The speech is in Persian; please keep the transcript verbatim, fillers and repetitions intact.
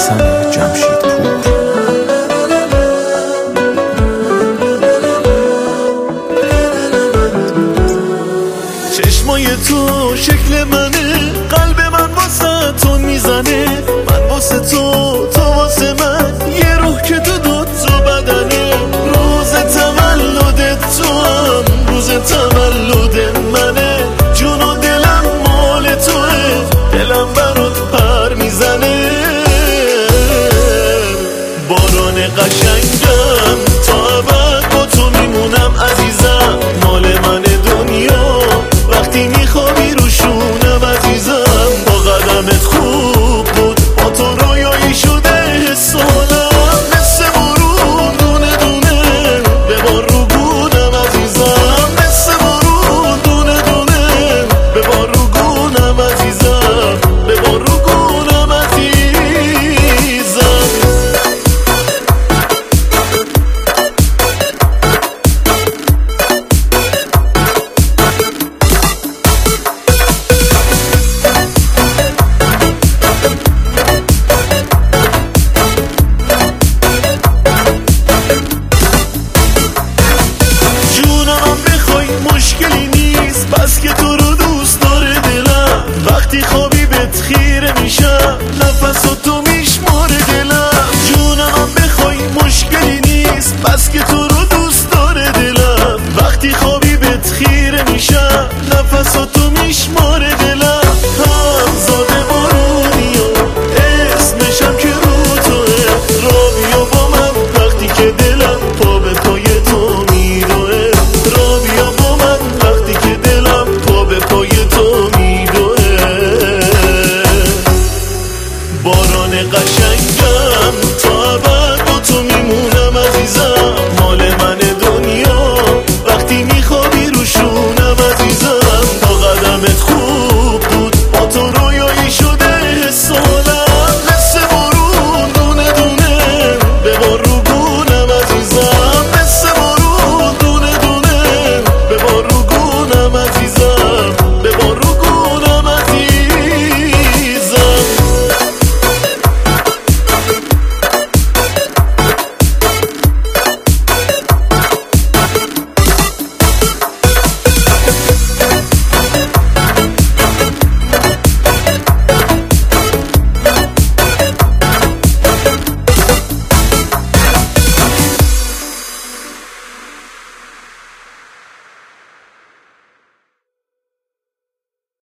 حسن جمشیدپور. چشمای تو شکل منه، قلب من واسه تو میزنه، من واسه تو تو واسه من، یه روح که تو دو تا بدنه. روز تولدت تو هم روز تولد منه، جون و دلم مال توه، دلم برات پر میزنه. باران قشنگم تا ابد با تو میمونم عزیزم، مال من دنیا وقتی میخوابی رو شونم عزیزم. با قدمت خوب بود، با تو رویایی شده سالم، مثل بارون دونه دونه ببار رو گونم عزیزم، مثل بارون دونه دونه ببار رو گونم عزیزم، ببار رو گونم عزیزم. مشکلی نیست بس که تو رو دوست داره دلم، وقتی خوابی بهت خیره میشم، نفس و تو میشماره دلم. جونم بخوای مشکلی نیست بس که تو رو دوست داره دلم، وقتی خوابی بهت خیره میشم، نفس و تو